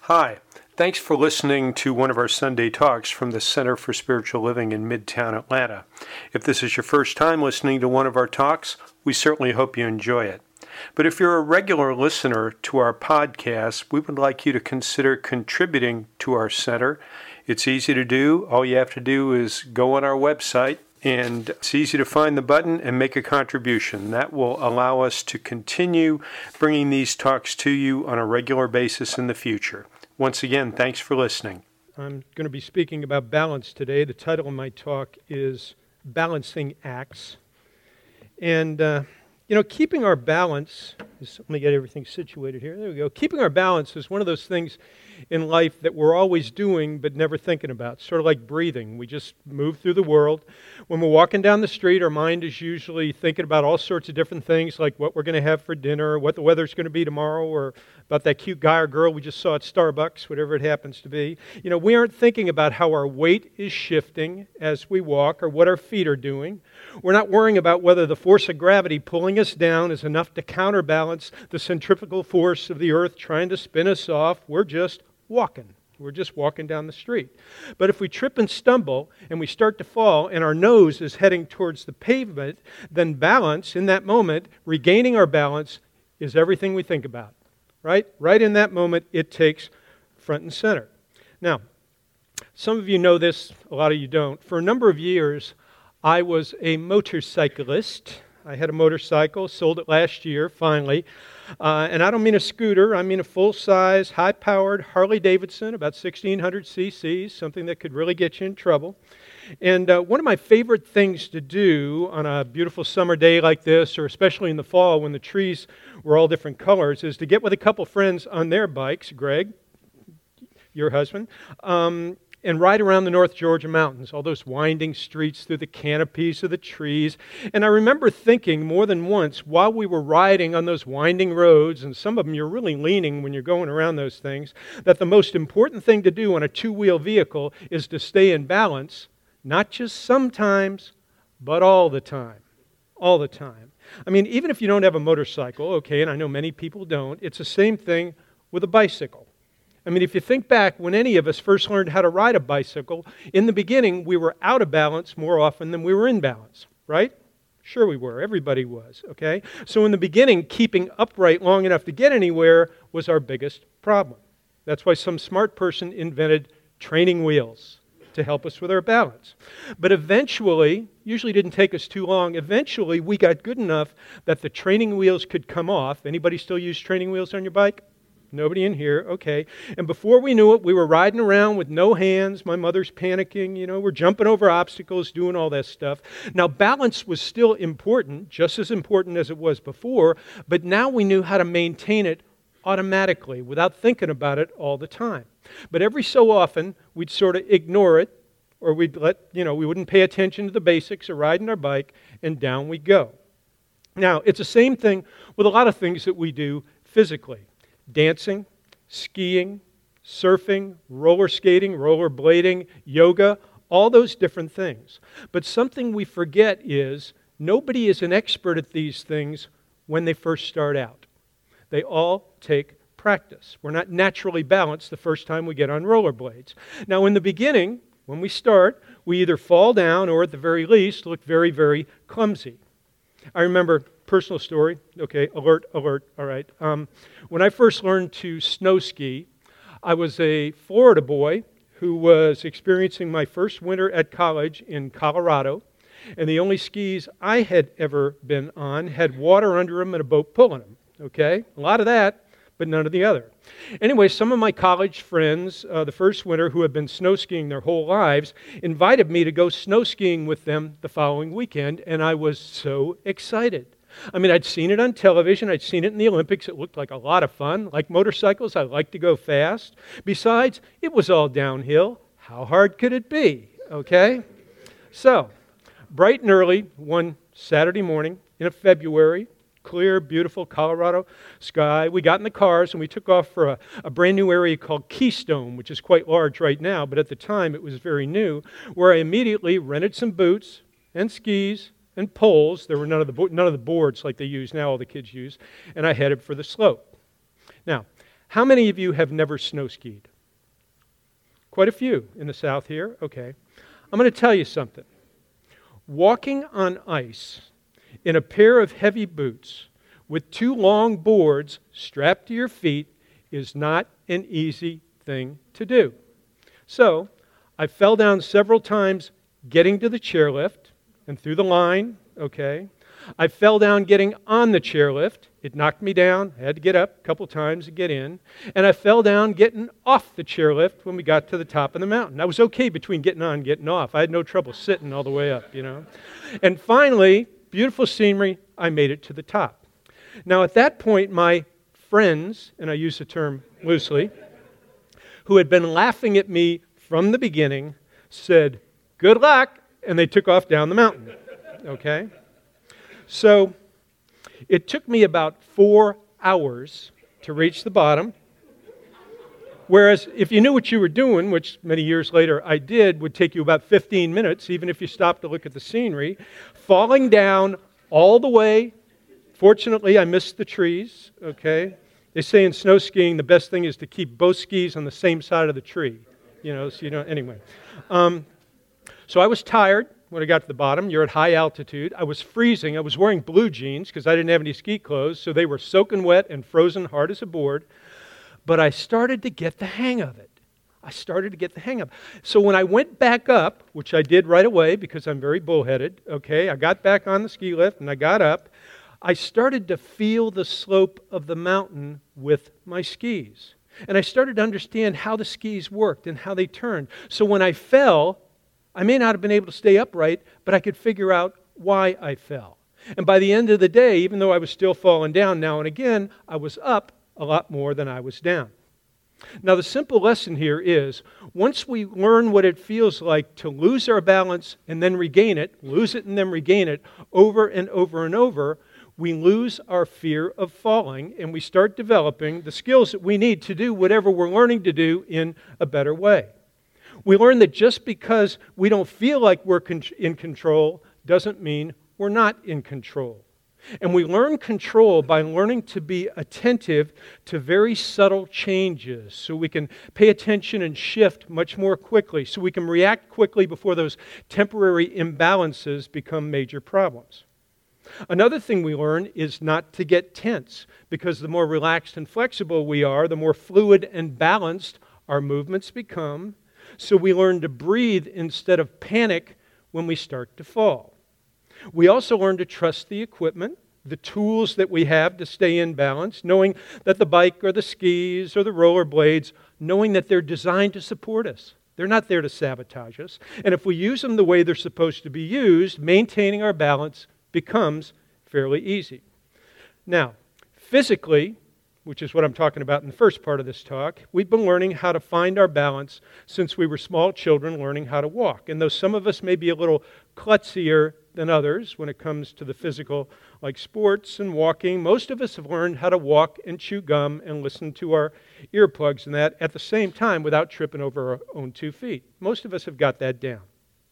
Hi, thanks for listening to one of our Sunday talks from the Center for Spiritual Living in Midtown Atlanta. If this is your first time listening to one of our talks, we certainly hope you enjoy it. But if you're a regular listener to our podcast, we would like you to consider contributing to our center. It's easy to do. All you have to do is go on our website, and it's easy to find the button and make a contribution. That will allow us to continue bringing these talks to you on a regular basis in the future. Once again, thanks for listening. I'm going to be speaking about balance today. The title of my talk is Balancing Acts. And, keeping our balance, let me get everything situated here. There we go. Keeping our balance is one of those things in life that we're always doing but never thinking about. Sort of like breathing. We just move through the world. When we're walking down the street, our mind is usually thinking about all sorts of different things, like what we're going to have for dinner, what the weather's going to be tomorrow, or about that cute guy or girl we just saw at Starbucks, whatever it happens to be. We aren't thinking about how our weight is shifting as we walk or what our feet are doing. We're not worrying about whether the force of gravity pulling us down is enough to counterbalance the centrifugal force of the earth trying to spin us off. We're just walking. We're just walking down the street. But if we trip and stumble and we start to fall and our nose is heading towards the pavement, then balance in that moment, regaining our balance, is everything we think about. Right in that moment, it takes front and center. Now, some of you know this, a lot of you don't. For a number of years, I was a motorcyclist. I had a motorcycle, sold it last year, finally. And I don't mean a scooter, I mean a full-size, high-powered Harley-Davidson, about 1,600 cc's, something that could really get you in trouble. And one of my favorite things to do on a beautiful summer day like this, or especially in the fall when the trees were all different colors, is to get with a couple friends on their bikes, Greg, your husband, and ride around the North Georgia mountains, all those winding streets through the canopies of the trees. And I remember thinking more than once while we were riding on those winding roads, and some of them you're really leaning when you're going around those things, that the most important thing to do on a two-wheel vehicle is to stay in balance, not just sometimes, but all the time. All the time. I mean, even if you don't have a motorcycle, okay, and I know many people don't, it's the same thing with a bicycle. I mean, if you think back when any of us first learned how to ride a bicycle, in the beginning we were out of balance more often than we were in balance, right? Sure we were. Everybody was, okay? So in the beginning, keeping upright long enough to get anywhere was our biggest problem. That's why some smart person invented training wheels to help us with our balance. But eventually, usually didn't take us too long, eventually we got good enough that the training wheels could come off. Anybody still use training wheels on your bike? Nobody in here, okay. And before we knew it, we were riding around with no hands. My mother's panicking, we're jumping over obstacles, doing all that stuff. Now, balance was still important, just as important as it was before, but now we knew how to maintain it automatically without thinking about it all the time. But every so often, we'd sort of ignore it, or we wouldn't pay attention to the basics of riding our bike, and down we go. Now, it's the same thing with a lot of things that we do physically. Dancing, skiing, surfing, roller skating, rollerblading, yoga, all those different things. But something we forget is nobody is an expert at these things when they first start out. They all take practice. We're not naturally balanced the first time we get on rollerblades. Now, in the beginning, when we start, we either fall down or at the very least look very, very clumsy. I remember, personal story, okay, alert, all right. When I first learned to snow ski, I was a Florida boy who was experiencing my first winter at college in Colorado, and the only skis I had ever been on had water under them and a boat pulling them, okay? A lot of that, but none of the other. Anyway, some of my college friends, the first winter, who had been snow skiing their whole lives, invited me to go snow skiing with them the following weekend, and I was so excited. I mean, I'd seen it on television. I'd seen it in the Olympics. It looked like a lot of fun. Like motorcycles, I like to go fast. Besides, it was all downhill. How hard could it be? Okay? So, bright and early, one Saturday morning in February, clear, beautiful Colorado sky, we got in the cars and we took off for a brand new area called Keystone, which is quite large right now, but at the time it was very new, where I immediately rented some boots and skis and poles. There were none of the boards like they use now, all the kids use, and I headed for the slope. Now, How many of you have never snow skied? Quite a few in the South here. Okay. I'm going to tell you something. Walking on ice in a pair of heavy boots with 2 long boards strapped to your feet is not an easy thing to do. So, I fell down several times getting to the chairlift and through the line, okay? I fell down getting on the chairlift. It knocked me down. I had to get up a couple times to get in. And I fell down getting off the chairlift when we got to the top of the mountain. I was okay between getting on and getting off. I had no trouble sitting all the way up, And finally, beautiful scenery, I made it to the top. Now at that point, my friends, and I use the term loosely, who had been laughing at me from the beginning, said, "Good luck," and they took off down the mountain, okay? So it took me about 4 hours to reach the bottom, whereas if you knew what you were doing, which many years later I did, would take you about 15 minutes, even if you stopped to look at the scenery. Falling down all the way, fortunately I missed the trees, okay? They say in snow skiing the best thing is to keep both skis on the same side of the tree, so you don't, anyway. So I was tired when I got to the bottom. You're at high altitude. I was freezing. I was wearing blue jeans because I didn't have any ski clothes, so they were soaking wet and frozen hard as a board. But I started to get the hang of it. So when I went back up, which I did right away because I'm very bullheaded, okay, I got back on the ski lift and I got up, I started to feel the slope of the mountain with my skis. And I started to understand how the skis worked and how they turned. So when I fell, I may not have been able to stay upright, but I could figure out why I fell. And by the end of the day, even though I was still falling down now and again, I was up a lot more than I was down. Now, the simple lesson here is, once we learn what it feels like to lose our balance and then regain it, lose it and then regain it over and over and over, we lose our fear of falling and we start developing the skills that we need to do whatever we're learning to do in a better way. We learn that just because we don't feel like we're in control doesn't mean we're not in control. And we learn control by learning to be attentive to very subtle changes so we can pay attention and shift much more quickly, so we can react quickly before those temporary imbalances become major problems. Another thing we learn is not to get tense, because the more relaxed and flexible we are, the more fluid and balanced our movements become. So we learn to breathe instead of panic when we start to fall. We also learn to trust the equipment, the tools that we have to stay in balance, knowing that the bike or the skis or the rollerblades, knowing that they're designed to support us. They're not there to sabotage us. And if we use them the way they're supposed to be used, maintaining our balance becomes fairly easy. Now, physically, which is what I'm talking about in the first part of this talk, we've been learning how to find our balance since we were small children learning how to walk. And though some of us may be a little klutzier than others when it comes to the physical, like sports and walking, most of us have learned how to walk and chew gum and listen to our earplugs and that at the same time without tripping over our own 2 feet. Most of us have got that down.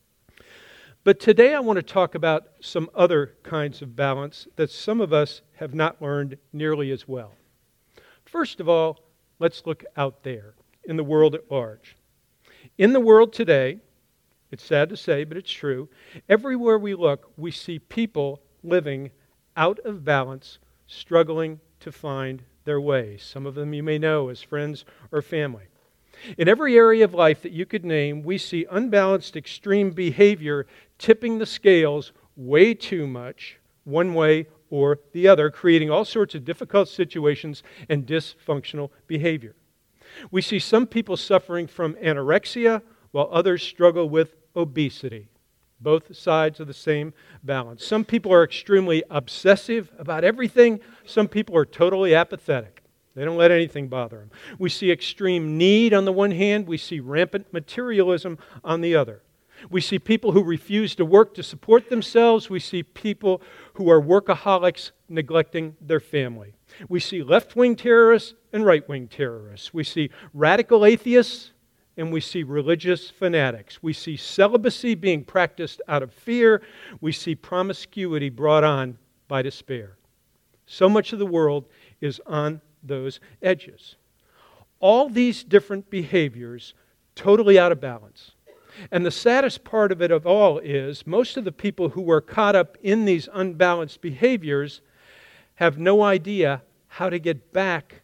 But today I want to talk about some other kinds of balance that some of us have not learned nearly as well. First of all, let's look out there in the world at large. In the world today, it's sad to say, but it's true, everywhere we look, we see people living out of balance, struggling to find their way. Some of them you may know as friends or family. In every area of life that you could name, we see unbalanced extreme behavior tipping the scales way too much, one way or the other, creating all sorts of difficult situations and dysfunctional behavior. We see some people suffering from anorexia, while others struggle with obesity. Both sides of the same balance. Some people are extremely obsessive about everything. Some people are totally apathetic. They don't let anything bother them. We see extreme need on the one hand. We see rampant materialism on the other. We see people who refuse to work to support themselves. We see people who are workaholics neglecting their family. We see left-wing terrorists and right-wing terrorists. We see radical atheists and we see religious fanatics. We see celibacy being practiced out of fear. We see promiscuity brought on by despair. So much of the world is on those edges. all these different behaviors totally out of balance. And the saddest part of it of all is most of the people who are caught up in these unbalanced behaviors have no idea how to get back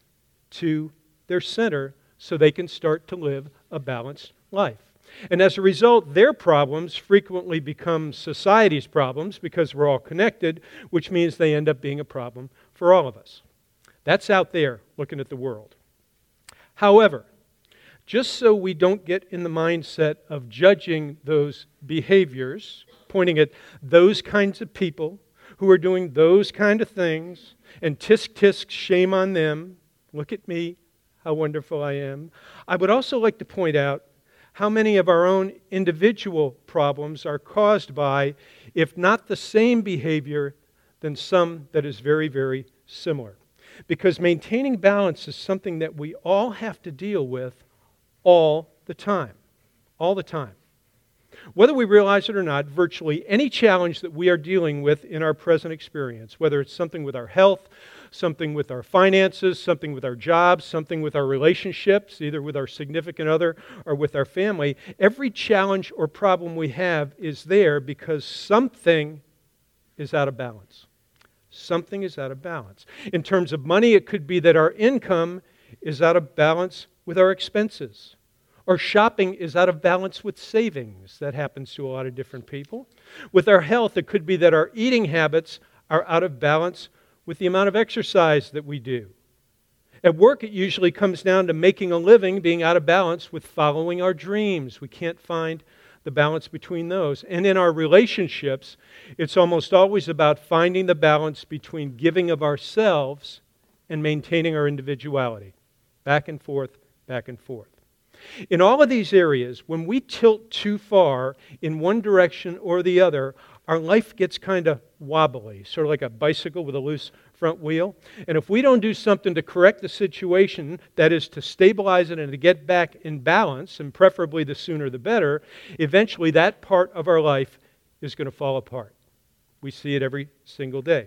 to their center so they can start to live a balanced life. And as a result, their problems frequently become society's problems because we're all connected, which means they end up being a problem for all of us. That's out there looking at the world. However, just so we don't get in the mindset of judging those behaviors, pointing at those kinds of people who are doing those kind of things, and tisk tisk, shame on them, look at me, how wonderful I am. I would also like to point out how many of our own individual problems are caused by, if not the same behavior, then some that is very, very similar. Because maintaining balance is something that we all have to deal with all the time. All the time. Whether we realize it or not, virtually any challenge that we are dealing with in our present experience, whether it's something with our health, something with our finances, something with our jobs, something with our relationships, either with our significant other or with our family, every challenge or problem we have is there because something is out of balance. Something is out of balance. In terms of money, it could be that our income is out of balance with our expenses. Or shopping is out of balance with savings. That happens to a lot of different people. With our health, it could be that our eating habits are out of balance with the amount of exercise that we do. At work, it usually comes down to making a living being out of balance with following our dreams. We can't find the balance between those. And in our relationships, it's almost always about finding the balance between giving of ourselves and maintaining our individuality. Back and forth, back and forth. In all of these areas, when we tilt too far in one direction or the other, our life gets kind of wobbly, sort of like a bicycle with a loose front wheel. And if we don't do something to correct the situation, that is to stabilize it and to get back in balance, and preferably the sooner the better, eventually that part of our life is going to fall apart. We see it every single day.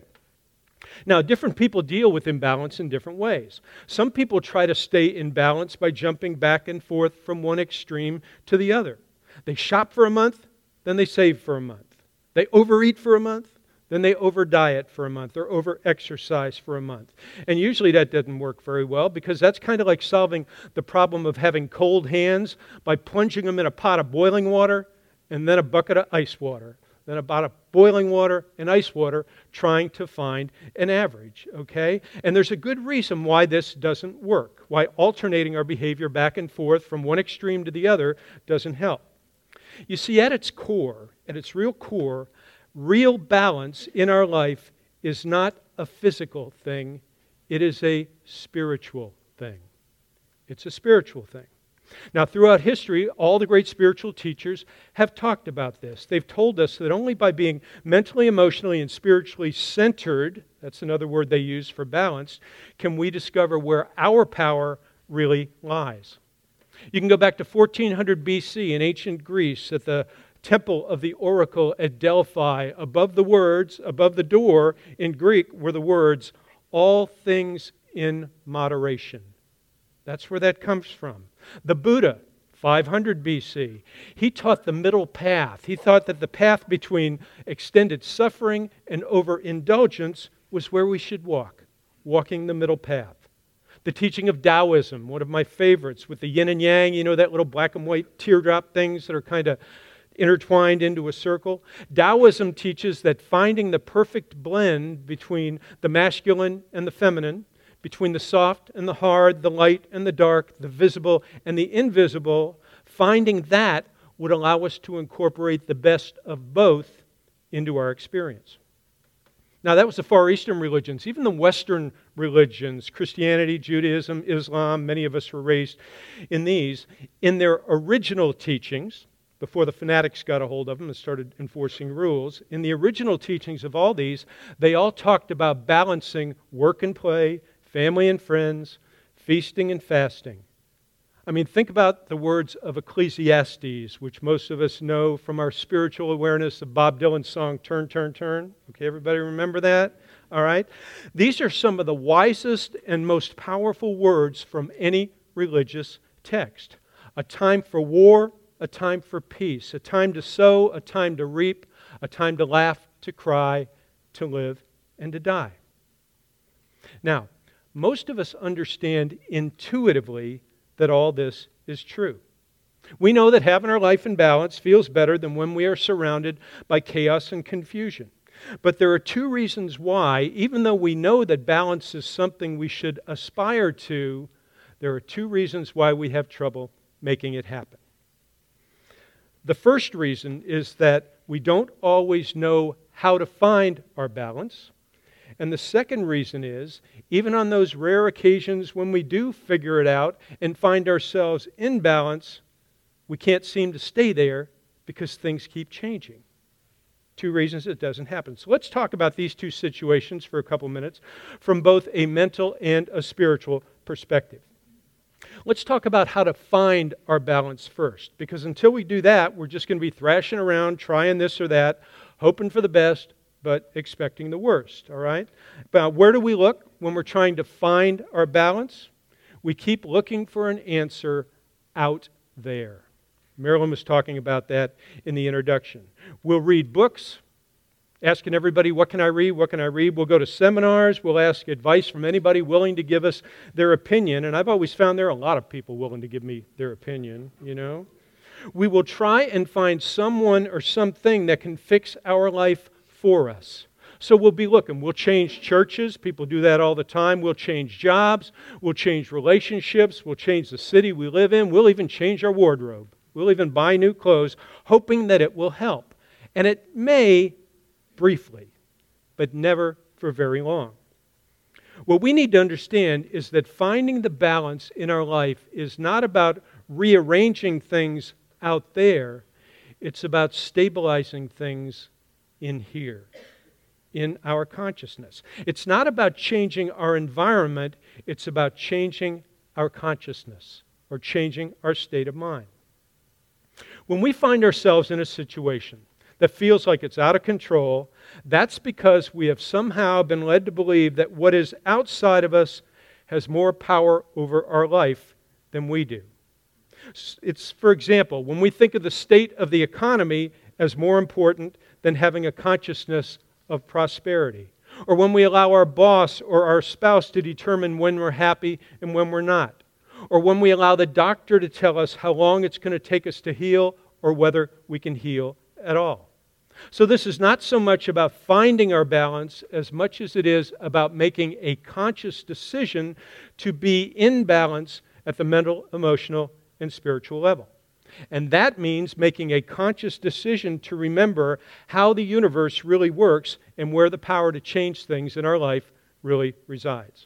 Now, different people deal with imbalance in different ways. Some people try to stay in balance by jumping back and forth from one extreme to the other. They shop for a month, then they save for a month. They overeat for a month, then they over-diet for a month or over-exercise for a month. And usually that doesn't work very well because that's kind of like solving the problem of having cold hands by plunging them in a pot of boiling water and then a bucket of ice water. Then about a boiling water and ice water, trying to find an average, okay? And there's a good reason why this doesn't work, why alternating our behavior back and forth from one extreme to the other doesn't help. You see, at its core, at its real core, real balance in our life is not a physical thing, it is a spiritual thing. It's a spiritual thing. Now, throughout history, all the great spiritual teachers have talked about this. They've told us that only by being mentally, emotionally, and spiritually centered, that's another word they use for balance, can we discover where our power really lies. You can go back to 1400 BC in ancient Greece at the temple of the oracle at Delphi. Above the words, above the door in Greek were the words, all things in moderation. That's where that comes from. The Buddha, 500 BC, he taught the middle path. He thought that the path between extended suffering and overindulgence was where we should walk, walking the middle path. The teaching of Taoism, one of my favorites, with the yin and yang, you know, that little black and white teardrop things that are kind of intertwined into a circle. Taoism teaches that finding the perfect blend between the masculine and the feminine, between the soft and the hard, the light and the dark, the visible and the invisible, finding that would allow us to incorporate the best of both into our experience. Now, that was the Far Eastern religions. Even the Western religions, Christianity, Judaism, Islam, many of us were raised in these. In their original teachings, before the fanatics got a hold of them and started enforcing rules, in the original teachings of all these, they all talked about balancing work and play, family and friends, feasting and fasting. I mean, think about the words of Ecclesiastes, which most of us know from our spiritual awareness of Bob Dylan's song, Turn, Turn, Turn. Okay, everybody remember that? All right. These are some of the wisest and most powerful words from any religious text. A time for war, a time for peace, a time to sow, a time to reap, a time to laugh, to cry, to live, and to die. Now, most of us understand intuitively that all this is true. We know that having our life in balance feels better than when we are surrounded by chaos and confusion. But there are two reasons why, even though we know that balance is something we should aspire to, there are two reasons why we have trouble making it happen. The first reason is that we don't always know how to find our balance. And the second reason is, even on those rare occasions when we do figure it out and find ourselves in balance, we can't seem to stay there because things keep changing. Two reasons it doesn't happen. So let's talk about these two situations for a couple minutes from both a mental and a spiritual perspective. Let's talk about how to find our balance first, because until we do that, we're just going to be thrashing around, trying this or that, hoping for the best, but expecting the worst, all right? But where do we look when we're trying to find our balance? We keep looking for an answer out there. Marilyn was talking about that in the introduction. We'll read books, asking everybody, what can I read? What can I read? We'll go to seminars. We'll ask advice from anybody willing to give us their opinion. And I've always found there are a lot of people willing to give me their opinion, you know. We will try and find someone or something that can fix our life for us. So we'll be looking. We'll change churches. People do that all the time. We'll change jobs. We'll change relationships. We'll change the city we live in. We'll even change our wardrobe. We'll even buy new clothes, hoping that it will help. And it may, briefly, but never for very long. What we need to understand is that finding the balance in our life is not about rearranging things out there. It's about stabilizing things in here, in our consciousness. It's not about changing our environment. It's about changing our consciousness or changing our state of mind. When we find ourselves in a situation that feels like it's out of control, that's because we have somehow been led to believe that what is outside of us has more power over our life than we do. It's, for example, when we think of the state of the economy as more important than having a consciousness of prosperity, or when we allow our boss or our spouse to determine when we're happy and when we're not, or when we allow the doctor to tell us how long it's going to take us to heal or whether we can heal at all. So this is not so much about finding our balance as much as it is about making a conscious decision to be in balance at the mental, emotional, and spiritual level. And that means making a conscious decision to remember how the universe really works and where the power to change things in our life really resides.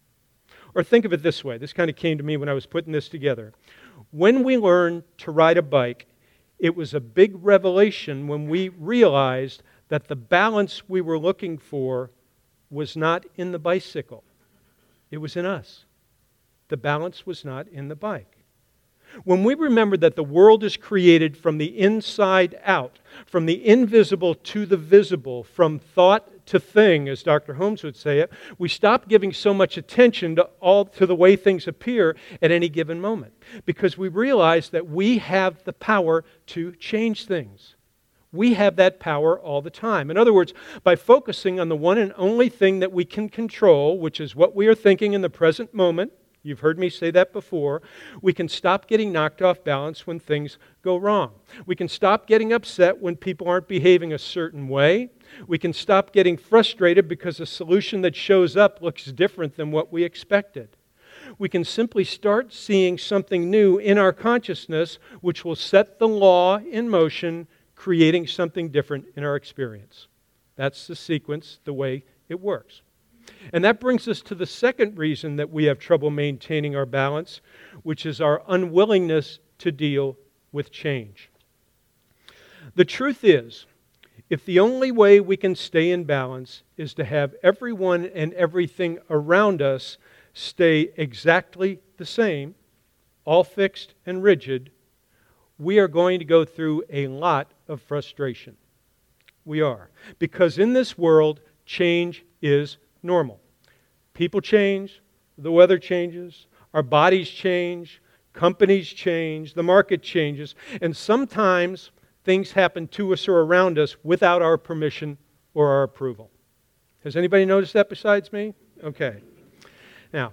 Or think of it this way. This kind of came to me when I was putting this together. When we learned to ride a bike, it was a big revelation when we realized that the balance we were looking for was not in the bicycle. It was in us. The balance was not in the bike. When we remember that the world is created from the inside out, from the invisible to the visible, from thought to thing, as Dr. Holmes would say it, we stop giving so much attention to the way things appear at any given moment, because we realize that we have the power to change things. We have that power all the time. In other words, by focusing on the one and only thing that we can control, which is what we are thinking in the present moment, you've heard me say that before, we can stop getting knocked off balance when things go wrong. We can stop getting upset when people aren't behaving a certain way. We can stop getting frustrated because a solution that shows up looks different than what we expected. We can simply start seeing something new in our consciousness, which will set the law in motion, creating something different in our experience. That's the sequence, the way it works. And that brings us to the second reason that we have trouble maintaining our balance, which is our unwillingness to deal with change. The truth is, if the only way we can stay in balance is to have everyone and everything around us stay exactly the same, all fixed and rigid, we are going to go through a lot of frustration. We are. Because in this world, change is normal. People change, the weather changes, Our bodies change, companies change, the market changes, and sometimes things happen to us or around us without our permission or our approval. Has anybody noticed that besides me? Okay. Now,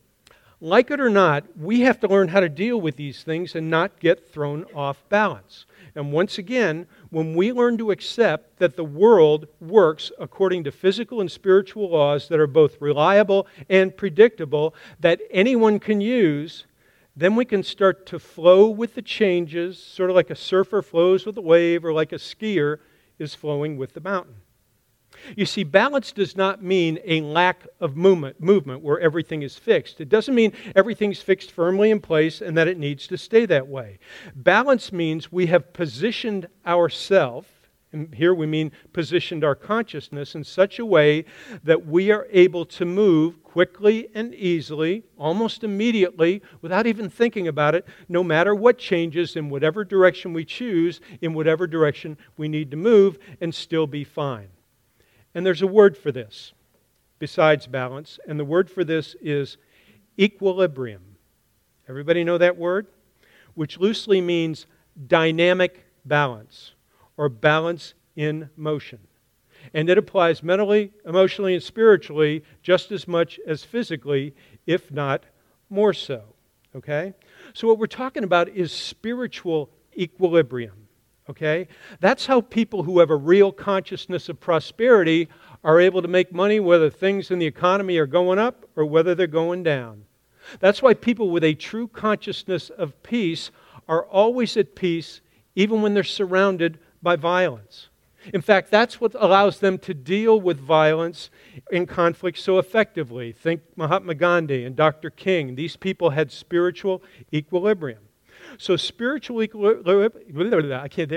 like it or not, we have to learn how to deal with these things and not get thrown off balance. And once again, when we learn to accept that the world works according to physical and spiritual laws that are both reliable and predictable, that anyone can use, then we can start to flow with the changes, sort of like a surfer flows with a wave or like a skier is flowing with the mountain. You see, balance does not mean a lack of movement where everything is fixed. It doesn't mean everything's fixed firmly in place and that it needs to stay that way. Balance means we have positioned ourselves, and here we mean positioned our consciousness in such a way that we are able to move quickly and easily, almost immediately, without even thinking about it, no matter what changes in whatever direction we choose, in whatever direction we need to move, and still be fine. And there's a word for this besides balance, and the word for this is equilibrium. Everybody know that word? Which loosely means dynamic balance or balance in motion. And it applies mentally, emotionally, and spiritually just as much as physically, if not more so. Okay? So what we're talking about is spiritual equilibrium. Okay? That's how people who have a real consciousness of prosperity are able to make money, whether things in the economy are going up or whether they're going down. That's why people with a true consciousness of peace are always at peace, even when they're surrounded by violence. In fact, that's what allows them to deal with violence and conflict so effectively. Think Mahatma Gandhi and Dr. King. These people had spiritual equilibrium. So spiritual equilibrium,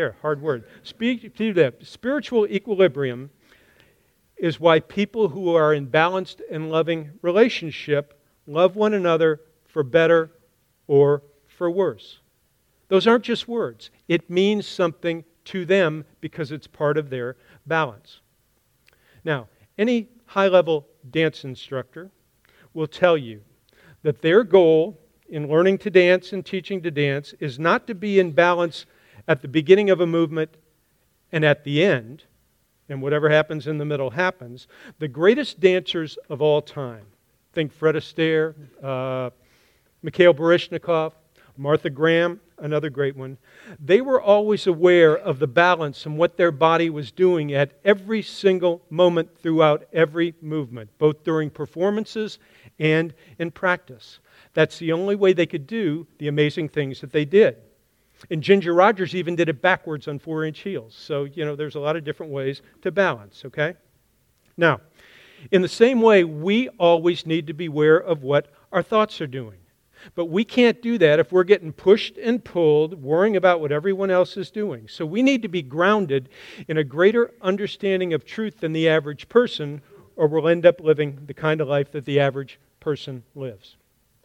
Spiritual equilibrium is why people who are in balanced and loving relationship love one another for better or for worse. Those aren't just words. It means something to them because it's part of their balance. Now, any high-level dance instructor will tell you that their goal in learning to dance and teaching to dance is not to be in balance at the beginning of a movement and at the end, and whatever happens in the middle happens. The greatest dancers of all time, think Fred Astaire, Mikhail Baryshnikov, Martha Graham, another great one, they were always aware of the balance and what their body was doing at every single moment throughout every movement, both during performances and in practice. That's the only way they could do the amazing things that they did. And Ginger Rogers even did it backwards on 4-inch heels. So, there's a lot of different ways to balance, okay? Now, in the same way, we always need to be aware of what our thoughts are doing. But we can't do that if we're getting pushed and pulled, worrying about what everyone else is doing. So we need to be grounded in a greater understanding of truth than the average person, or we'll end up living the kind of life that the average person lives.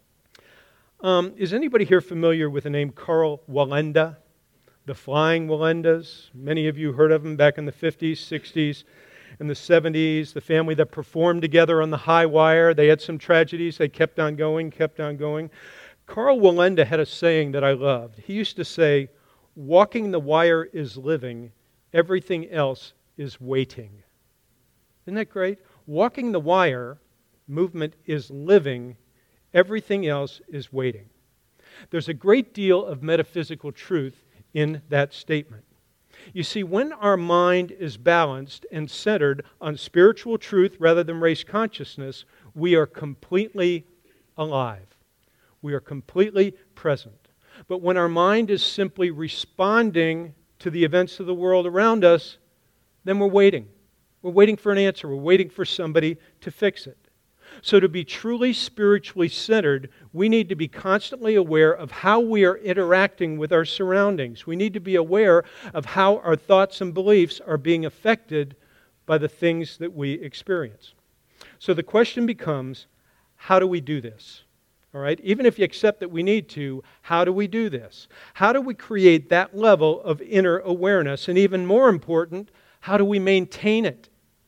Is anybody here familiar with the name Karl Wallenda? The Flying Wallendas? Many of you heard of them back in the 50s, 60s, and the 70s. The family that performed together on the high wire. They had some tragedies. They kept on going, kept on going. Karl Wallenda had a saying that I loved. He used to say, "Walking the wire is living. Everything else is waiting." Isn't that great? Walking the wire, movement is living. Everything else is waiting. There's a great deal of metaphysical truth in that statement. You see, when our mind is balanced and centered on spiritual truth rather than race consciousness, we are completely alive. We are completely present. But when our mind is simply responding to the events of the world around us, then we're waiting. We're waiting for an answer. We're waiting for somebody to fix it. So to be truly spiritually centered, we need to be constantly aware of how we are interacting with our surroundings. We need to be aware of how our thoughts and beliefs are being affected by the things that we experience. So the question becomes, how do we do this? All right? Even if you accept that we need to, how do we do this? How do we create that level of inner awareness? And even more important, how do we maintain it?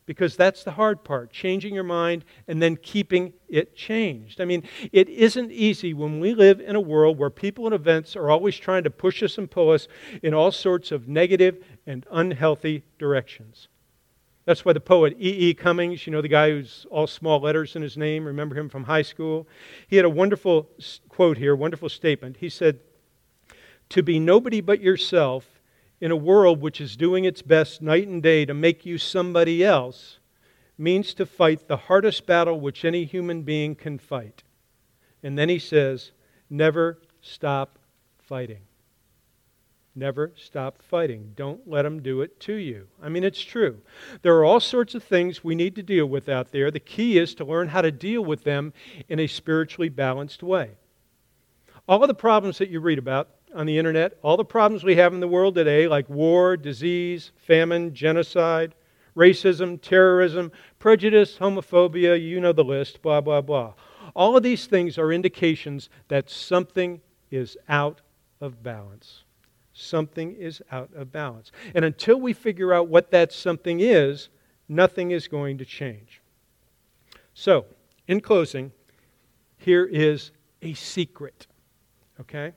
because that's the hard part, changing your mind and then keeping it changed. I mean, it isn't easy when we live in a world where people and events are always trying to push us and pull us in all sorts of negative and unhealthy directions. That's why the poet E.E. Cummings, the guy who's all small letters in his name, remember him from high school? He had a wonderful quote here, wonderful statement. He said, "To be nobody but yourself in a world which is doing its best night and day to make you somebody else means to fight the hardest battle which any human being can fight." And then he says, never stop fighting. Never stop fighting. Don't let them do it to you. I mean, it's true. There are all sorts of things we need to deal with out there. The key is to learn how to deal with them in a spiritually balanced way. All of the problems that you read about on the internet, all the problems we have in the world today, like war, disease, famine, genocide, racism, terrorism, prejudice, homophobia, you know the list, blah, blah, blah. All of these things are indications that something is out of balance. Something is out of balance. And until we figure out what that something is, nothing is going to change. So, in closing, here is a secret. Okay?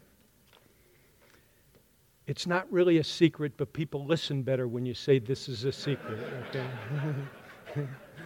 It's not really a secret, but people listen better when you say this is a secret. Okay?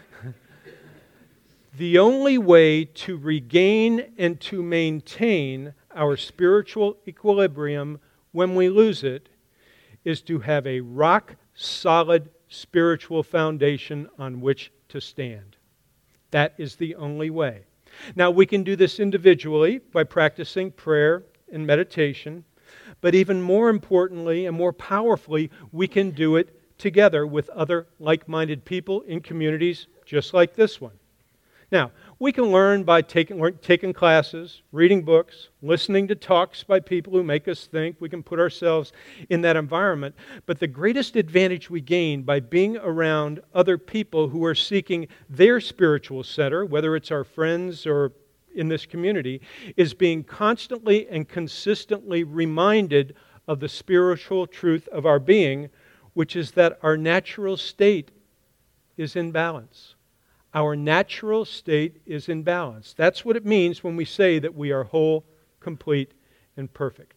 The only way to regain and to maintain our spiritual equilibrium when we lose it is to have a rock-solid spiritual foundation on which to stand. That is the only way. Now, we can do this individually by practicing prayer and meditation, but even more importantly and more powerfully, we can do it together with other like-minded people in communities just like this one. Now, we can learn by taking classes, reading books, listening to talks by people who make us think. We can put ourselves in that environment. But the greatest advantage we gain by being around other people who are seeking their spiritual center, whether it's our friends or in this community, is being constantly and consistently reminded of the spiritual truth of our being, which is that our natural state is in balance. Our natural state is in balance. That's what it means when we say that we are whole, complete, and perfect.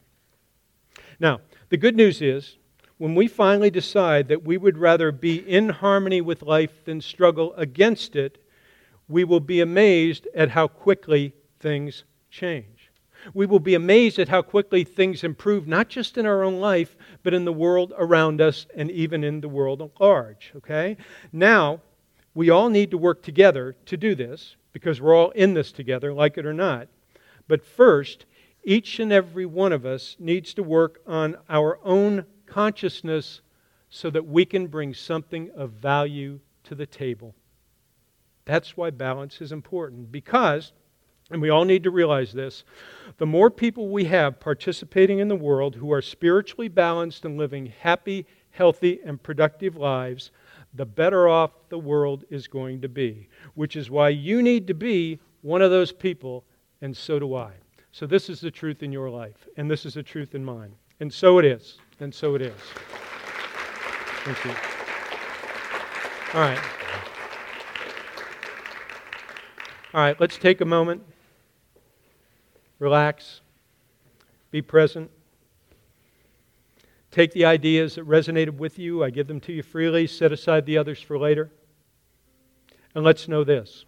Now, the good news is, when we finally decide that we would rather be in harmony with life than struggle against it, we will be amazed at how quickly things change. We will be amazed at how quickly things improve, not just in our own life, but in the world around us and even in the world at large. Okay? Now, we all need to work together to do this, because we're all in this together, like it or not. But first, each and every one of us needs to work on our own consciousness so that we can bring something of value to the table. That's why balance is important, because, and we all need to realize this, the more people we have participating in the world who are spiritually balanced and living happy, healthy, and productive lives, the better off the world is going to be. Which is why you need to be one of those people, and so do I. So this is the truth in your life, and this is the truth in mine. And so it is. And so it is. Thank you. All right. All right, let's take a moment. Relax. Be present. Take the ideas that resonated with you. I give them to you freely. Set aside the others for later. And let's know this.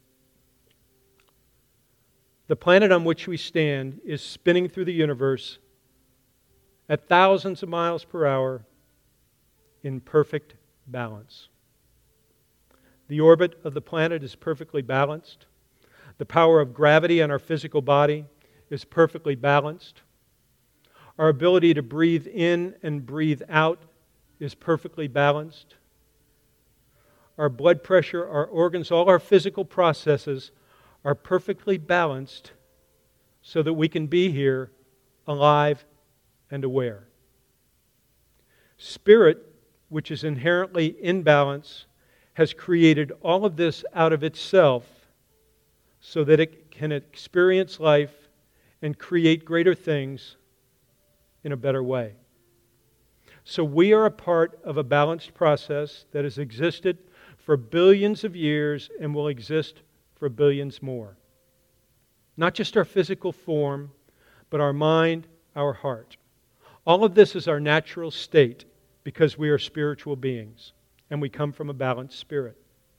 The planet on which we stand is spinning through the universe at thousands of miles per hour in perfect balance. The orbit of the planet is perfectly balanced. The power of gravity on our physical body is perfectly balanced. Our ability to breathe in and breathe out is perfectly balanced. Our blood pressure, our organs, all our physical processes are perfectly balanced so that we can be here alive and aware. Spirit, which is inherently in balance, has created all of this out of itself so that it can experience life and create greater things in a better way. So we are a part of a balanced process that has existed for billions of years and will exist for billions more. Not just our physical form, but our mind, our heart. All of this is our natural state because we are spiritual beings and we come from a balanced spirit.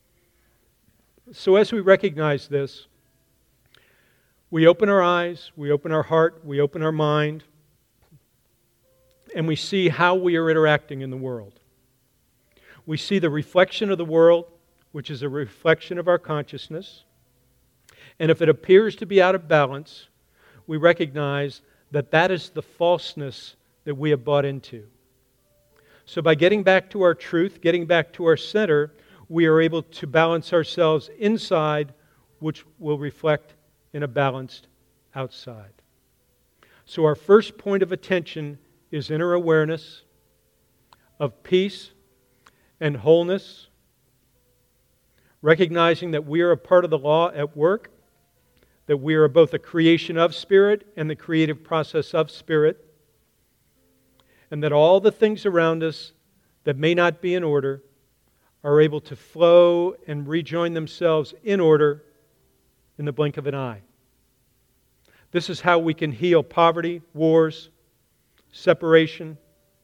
So as we recognize this, we open our eyes, we open our heart, we open our mind, and we see how we are interacting in the world. We see the reflection of the world, which is a reflection of our consciousness. And if it appears to be out of balance, we recognize that that is the falseness that we have bought into. So by getting back to our truth, getting back to our center, we are able to balance ourselves inside, which will reflect in a balanced outside. So our first point of attention is inner awareness of peace and wholeness, recognizing that we are a part of the law at work, that we are both a creation of Spirit and the creative process of Spirit, and that all the things around us that may not be in order are able to flow and rejoin themselves in order in the blink of an eye. This is how we can heal poverty, wars, separation,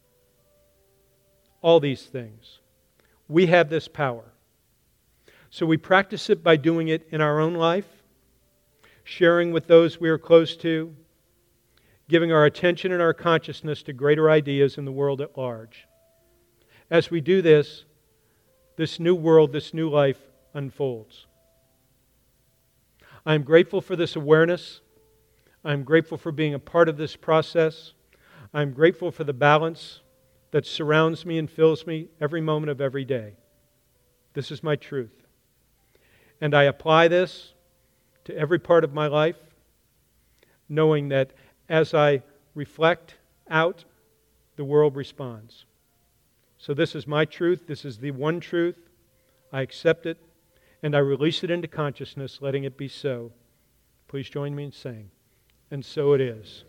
all these things. We have this power. So we practice it by doing it in our own life, sharing with those we are close to, giving our attention and our consciousness to greater ideas in the world at large. As we do this, this new world, this new life unfolds. I am grateful for this awareness. I am grateful for being a part of this process. I am grateful for the balance that surrounds me and fills me every moment of every day. This is my truth. And I apply this to every part of my life, knowing that as I reflect out, the world responds. So this is my truth. This is the one truth. I accept it, and I release it into consciousness, letting it be so. Please join me in saying, and so it is.